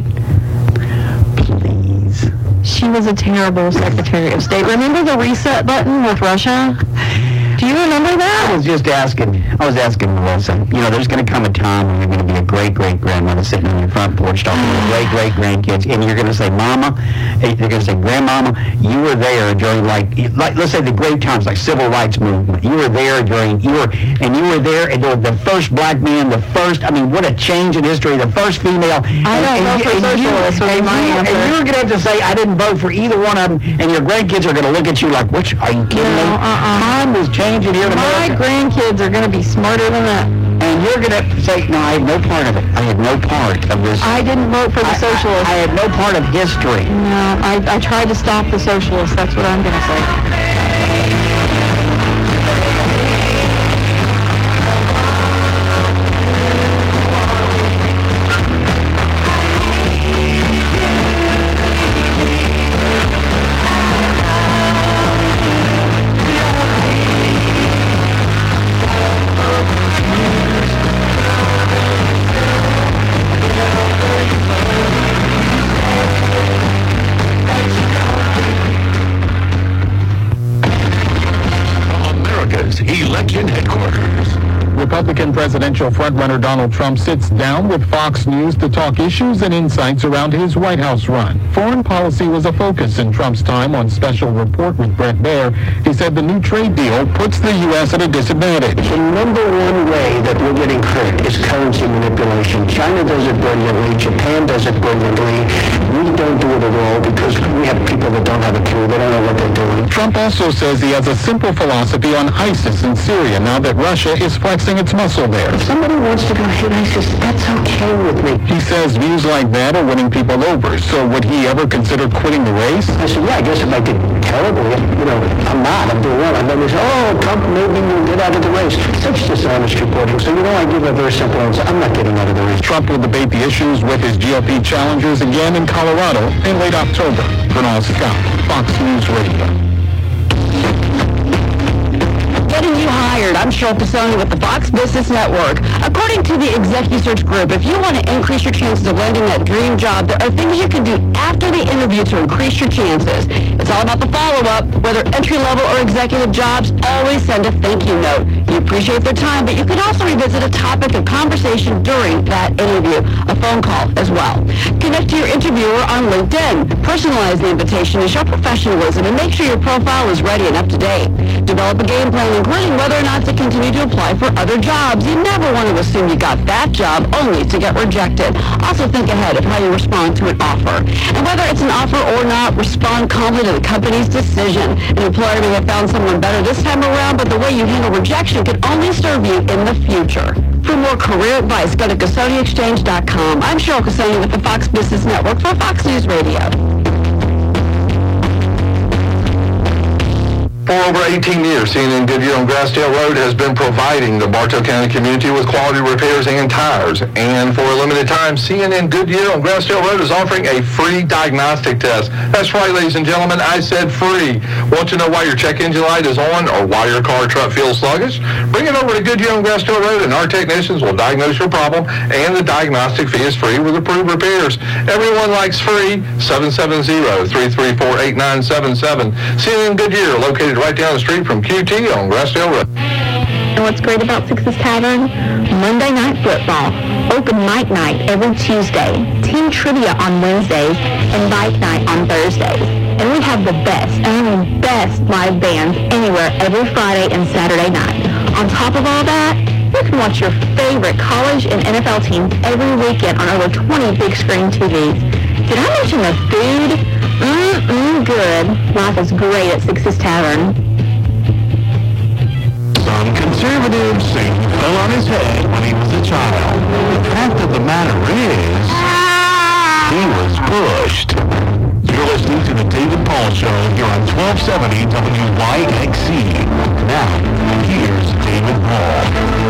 She was a terrible Secretary of State. Remember the reset button with Russia? Do you remember that? I was asking Melissa, there's going to come a time when you're going to be a great-great-grandmother sitting on your front porch talking to great-great-grandkids, and you're going to say, Mama, you're going to say, Grandmama, you were there during, like let's say the great times, like Civil Rights Movement. You were there and you were there, and the first black man, what a change in history, the first female. I don't vote for socialists, would be my answer. And you're going to have to say, I didn't vote for either one of them, and your grandkids are going to look at you like, what, are you kidding me? Time was changing here in America. My grandkids are going to be smarter than that. And you're going to say, no, I had no part of it. I had no part of this. I didn't vote for the socialists. I had no part of history. No, I tried to stop the socialists. That's what I'm going to say. Election headquarters. Republican presidential frontrunner Donald Trump sits down with Fox News to talk issues and insights around his White House run. Foreign policy was a focus in Trump's time on Special Report with Bret Baier. He said the new trade deal puts the U.S. at a disadvantage. The number one way that we're getting hurt is currency manipulation. China does it brilliantly. Japan does it brilliantly. We don't do it at all because we have people that don't have a clue. They don't know what they're doing. Trump also says he has a simple philosophy on ISIS in Syria now that Russia is flexing its muscle there. If somebody wants to go hit ISIS, that's okay with me. He says views like that are winning people over. So would he ever consider quitting the race? I said, yeah, I guess if I did terribly, I'm not. I'm doing well. And then they say, oh, Trump, maybe you'll get out of the race. Such dishonest reporting. So, I give a very simple answer. I'm not getting out of the race. Trump will debate the issues with his GOP challengers again in Colorado in late October. Bernard Scott, Fox News Radio. Getting you hired. I'm Cheryl Casoni with the Fox Business Network. According to the ExecuSearch Group, if you want to increase your chances of landing that dream job, there are things you can do after the interview to increase your chances. It's all about the follow-up. Whether entry-level or executive jobs, always send a thank you note. You appreciate their time, but you can also revisit a topic of conversation during that interview, a phone call as well. Connect to your interviewer on LinkedIn. Personalize the invitation to show professionalism and make sure your profile is ready and up to date. Develop a game plan, including whether or not to continue to apply for other jobs. You never want to assume you got that job only to get rejected. Also think ahead of how you respond to an offer. And whether it's an offer or not, respond calmly to the company's decision. An employer may have found someone better this time around, but the way you handle rejection can only serve you in the future. For more career advice, go to CasoniExchange.com. I'm Cheryl Casoni with the Fox Business Network for Fox News Radio. For over 18 years, CNN Goodyear on Grassdale Road has been providing the Bartow County community with quality repairs and tires. And for a limited time, CNN Goodyear on Grassdale Road is offering a free diagnostic test. That's right, ladies and gentlemen, I said free. Want to know why your check engine light is on or why your car or truck feels sluggish? Bring it over to Goodyear on Grassdale Road and our technicians will diagnose your problem, and the diagnostic fee is free with approved repairs. Everyone likes free. 770-334-8977. CNN Goodyear, located right down the street from QT on Grassdale Road. And what's great about Six's Tavern? Monday night football, open mic night every Tuesday, team trivia on Wednesdays, and bike night on Thursdays. And we have the best, I mean best live bands anywhere every Friday and Saturday night. On top of all that, you can watch your favorite college and NFL teams every weekend on over 20 big screen TVs. Did I mention the food? Good. Life is great at Six's Tavern. Some conservatives say he fell on his head when he was a child. The fact of the matter is, he was pushed. You're listening to The David Paul Show here on 1270 WYXC. Now, here's David Paul.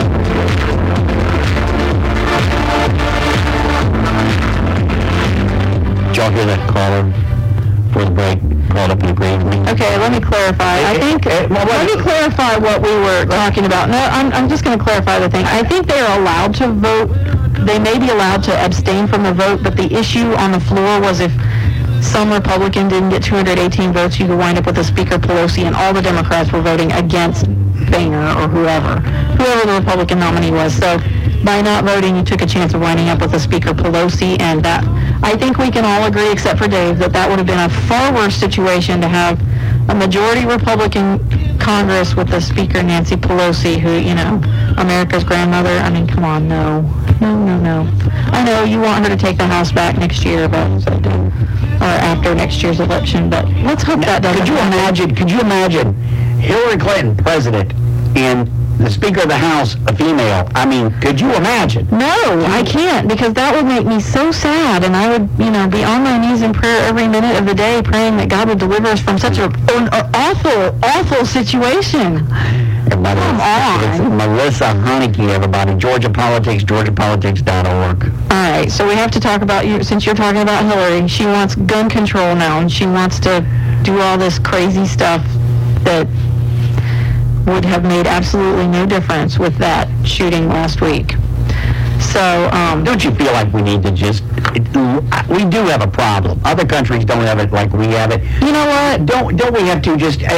Did y'all hear that caller for the break? Called up and agreed with me. Okay, let me clarify. I think, let me clarify what we were talking about. No, I'm just going to clarify the thing. I think they are allowed to vote. They may be allowed to abstain from the vote, but the issue on the floor was if some Republican didn't get 218 votes, you could wind up with a Speaker Pelosi, and all the Democrats were voting against Boehner or whoever the Republican nominee was. So by not voting, you took a chance of winding up with a Speaker Pelosi, and that, I think we can all agree, except for Dave, that would have been a far worse situation to have a majority Republican Congress with the Speaker Nancy Pelosi, who, you know, America's grandmother. I mean, come on, no. I know you want her to take the House back next year, but or after next year's election, but let's hope that doesn't happen. Could you imagine Hillary Clinton president and the Speaker of the House a female? I mean, could you imagine? No, I can't, because that would make me so sad, and I would, you know, be on my knees in prayer every minute of the day praying that God would deliver us from such an awful situation. Everybody, it's Melissa Haneke, everybody. Georgia Politics, GeorgiaPolitics.org. All right, so we have to talk about you, since you're talking about Hillary. She wants gun control now, and she wants to do all this crazy stuff that would have made absolutely no difference with that shooting last week. So, don't you feel like we need to we do have a problem. Other countries don't have it like we have it. You know what? Don't we have to just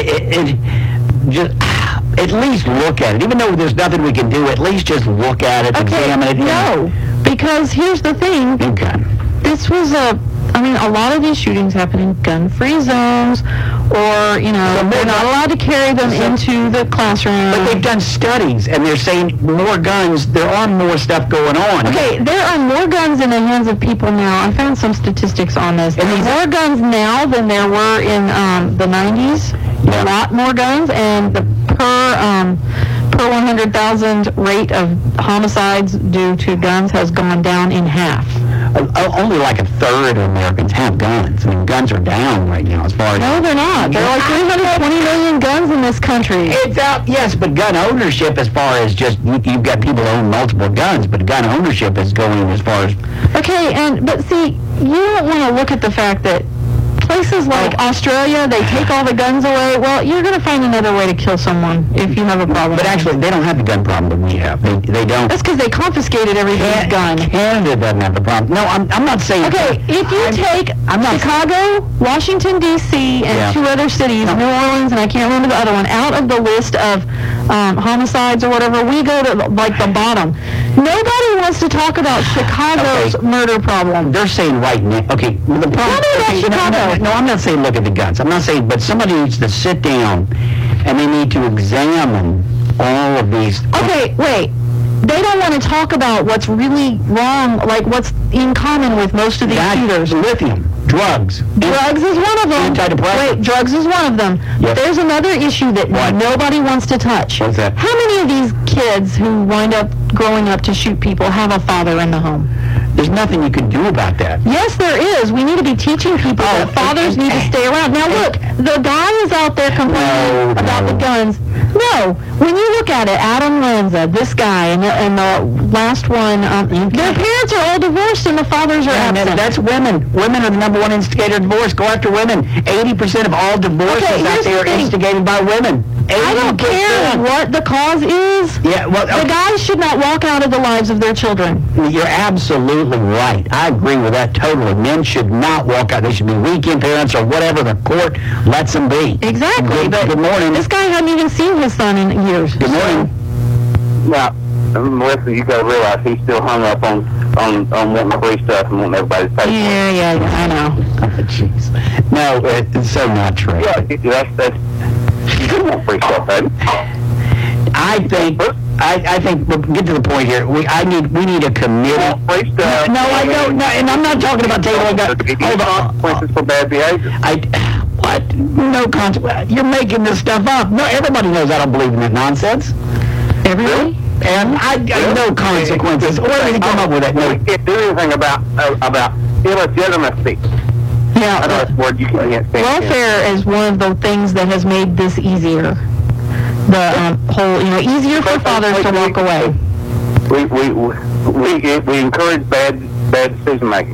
at least look at it? Even though there's nothing we can do, at least just look at it, examine it. No, because here's the thing. Okay. This was a lot of these shootings happen in gun-free zones, or, you know, they're not allowed to carry them into the classroom. But they've done studies, and they're saying more guns, there are more stuff going on. Okay, there are more guns in the hands of people now. I found some statistics on this. There's more guns now than there were in the 90s. Yeah. A lot more guns, and the per 100,000 rate of homicides due to guns has gone down in half. Only like a third of Americans have guns. I mean, guns are down right now as far as... No, they're not. There are like 320 million guns in this country. It's out, yes, but gun ownership, as far as just, you've got people who own multiple guns, but gun ownership is going as far as... Okay, but see, you don't want to look at the fact that places like Australia, they take all the guns away. Well, you're going to find another way to kill someone if you have a problem. But actually, they don't have the gun problem that we have. They don't. That's because they confiscated everybody's gun. Canada doesn't have the problem. No, I'm not saying... Okay, if you take Chicago, Washington, D.C., and two other cities, New Orleans, and I can't remember the other one, out of the list of homicides or whatever, we go to, like, the bottom. Nobody wants to talk about Chicago's murder problem. They're saying right now... Okay, the problem... Tell me about Chicago. No, I'm not saying look at the guns. I'm not saying... But somebody needs to sit down, and they need to examine all of these... Okay, wait. They don't want to talk about what's really wrong, like what's in common with most of these shooters. Lithium. Drugs. Drugs is one of them. Antidepressants. Wait, drugs is one of them. Yep. There's another issue that nobody wants to touch. What's that? How many of these kids who wind up growing up to shoot people have a father in the home? There's nothing you can do about that. Yes, there is. We need to be teaching people that fathers need to stay around. Now, look, the guy is out there complaining about the guns. No, when you look at it, Adam Lanza, this guy, and the last one, their parents are all divorced and the fathers are absent. That's women. Women are the number one instigator of divorce. Go after women. 80% of all divorces out there are instigated by women. 80%. I don't care what the cause is. Yeah, well, the guys should not walk out of the lives of their children. You're absolutely right. I agree with that totally. Men should not walk out. They should be weekend parents or whatever the court lets them be. Exactly. Good morning. This guy hadn't even seen his son in years. Good morning. Now, Melissa, you got to realize he's still hung up on wanting free stuff and wanting everybody to pay for it. Yeah, I know. Jeez. No, it's so not true. Yeah, that's you do want free stuff, baby. I think we'll get to the point here. We need a committee. Free stuff. No, I don't. No, and I'm not talking about taking consequences for bad behavior. What? No consequence. You're making this stuff up. No, everybody knows I don't believe in that nonsense. Everybody? And I no consequences. Where did he come up with that? We can't do anything about illegitimacy. Yeah. That's what you can't stand. Welfare is one of the things that has made this easier. The whole, easier for fathers to walk away. We encourage bad decision making.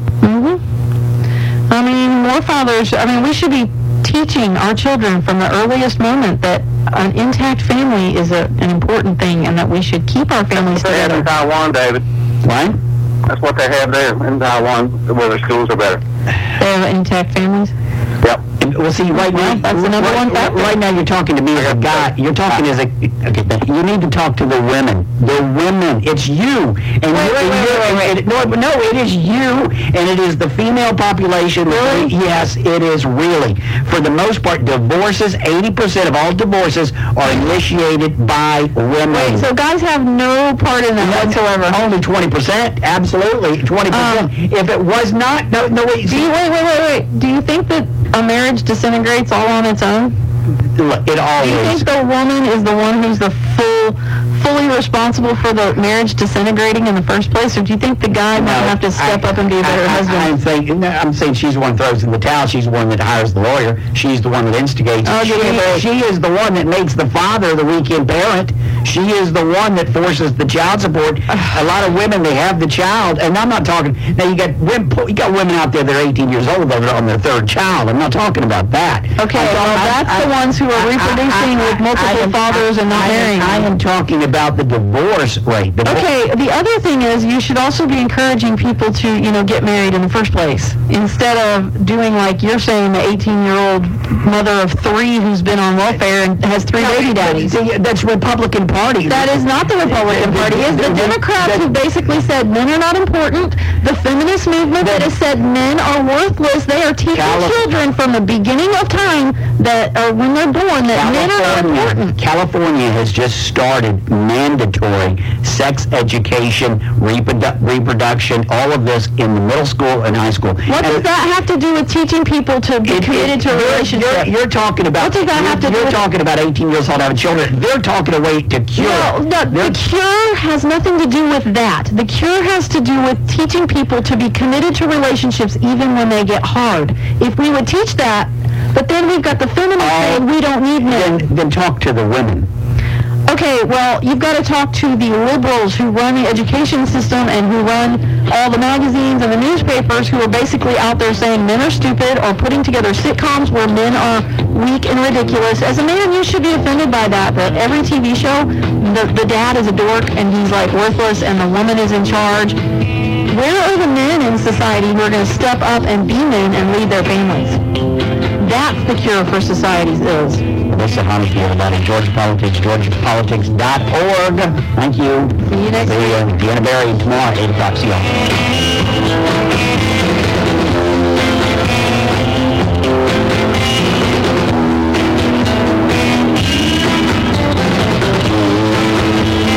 Mm-hmm. I mean, more fathers. I mean, we should be teaching our children from the earliest moment that an intact family is an important thing, and that we should keep our families together. They have in Taiwan, David. What? That's what they have there in Taiwan, where the schools are better. They have intact families? Yep. Well, see, right now, that's another one factor. Right now, you're talking to me as a guy. You're talking as a. Okay, you need to talk to the women. The women. It's you. And wait. No, it is you, and it is the female population. Really? Yes, it is really. For the most part, divorces. 80% of all divorces are initiated by women. Wait, so guys have no part in that whatsoever. Only 20%. Absolutely, 20%. If it was not, no. Wait. Wait. Do you think that a marriage disintegrates all on its own? It always. Do you think the woman is the one who's the fully responsible for the marriage disintegrating in the first place, or do you think the guy might have to step up and be a better husband? I'm saying she's the one who throws in the towel. She's the one that hires the lawyer. She's the one that instigates. She is the one that makes the father the weekend parent. She is the one that forces the child support. A lot of women, they have the child, and I'm not talking. Now you got women out there that are 18 years old that are on their third child. I'm not talking about that. Okay, that's the ones who are reproducing with multiple fathers and not marrying. I am talking about the divorce rate. Okay, the other thing is you should also be encouraging people to, get married in the first place. Instead of doing like you're saying, the 18-year-old mother of 3 who's been on welfare and has 3 baby daddies. That's Republican Party. That is not the Republican Party. It's the Democrats who basically said men are not important. The feminist movement that has said men are worthless. They are teaching children from the beginning of time that when they're born that men are not important. California has just started mandatory sex education, reproduction, all of this in the middle school and high school. What does that have to do with teaching people to be committed to a relationship? You're talking about. What does that have to do? You're talking about 18 years old having children. They're talking a way to cure. No, the cure has nothing to do with that. The cure has to do with teaching people to be committed to relationships even when they get hard. If we would teach that, but then we've got the feminists saying we don't need men. Then talk to the women. Okay, well, you've got to talk to the liberals who run the education system and who run all the magazines and the newspapers who are basically out there saying men are stupid or putting together sitcoms where men are weak and ridiculous. As a man, you should be offended by that every TV show, the dad is a dork and he's like worthless and the woman is in charge. Where are the men in society who are going to step up and be men and lead their families? That's the cure for society's ills. This is Honestly, everybody. Georgia Politics, GeorgiaPolitics.org. Thank you. See you next week. Deanna Barry tomorrow, 8 o'clock. See y'all.